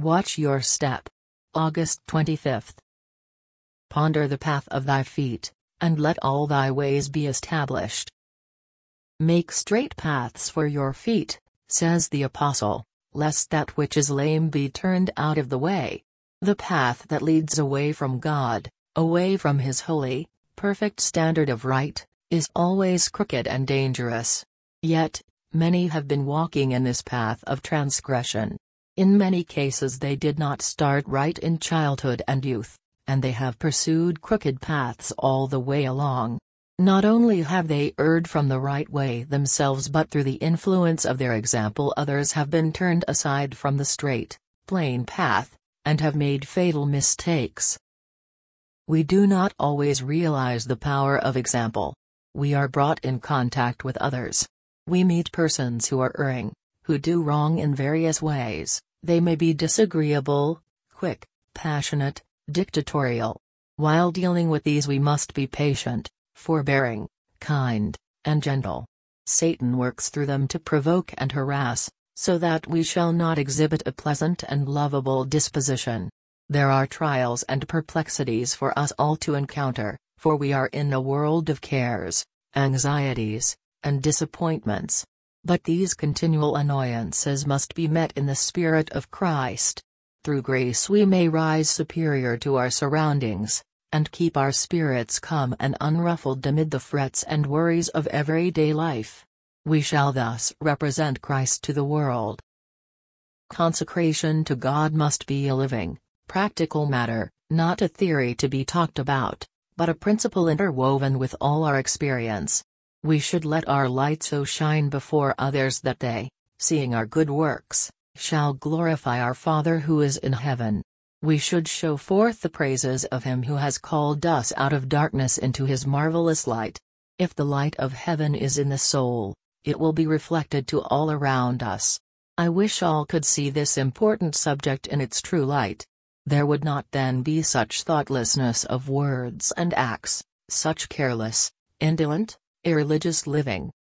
Watch your step. August 25. Ponder the path of thy feet, and let all thy ways be established. Make straight paths for your feet, says the Apostle, lest that which is lame be turned out of the way. The path that leads away from God, away from His holy, perfect standard of right, is always crooked and dangerous. Yet, many have been walking in this path of transgression. In many cases they did not start right in childhood and youth, and they have pursued crooked paths all the way along. Not only have they erred from the right way themselves, but through the influence of their example others have been turned aside from the straight, plain path, and have made fatal mistakes. We do not always realize the power of example. We are brought in contact with others. We meet persons who are erring, who do wrong in various ways. They may be disagreeable, quick, passionate, dictatorial. While dealing with these we must be patient, forbearing, kind, and gentle. Satan works through them to provoke and harass, so that we shall not exhibit a pleasant and lovable disposition. There are trials and perplexities for us all to encounter, for we are in a world of cares, anxieties, and disappointments. But these continual annoyances must be met in the Spirit of Christ. Through grace we may rise superior to our surroundings, and keep our spirits calm and unruffled amid the frets and worries of everyday life. We shall thus represent Christ to the world. Consecration to God must be a living, practical matter, not a theory to be talked about, but a principle interwoven with all our experience. We should let our light so shine before others that they, seeing our good works, shall glorify our Father who is in heaven. We should show forth the praises of Him who has called us out of darkness into His marvelous light. If the light of heaven is in the soul, it will be reflected to all around us. I wish all could see this important subject in its true light. There would not then be such thoughtlessness of words and acts, such careless, indolent, irreligious living.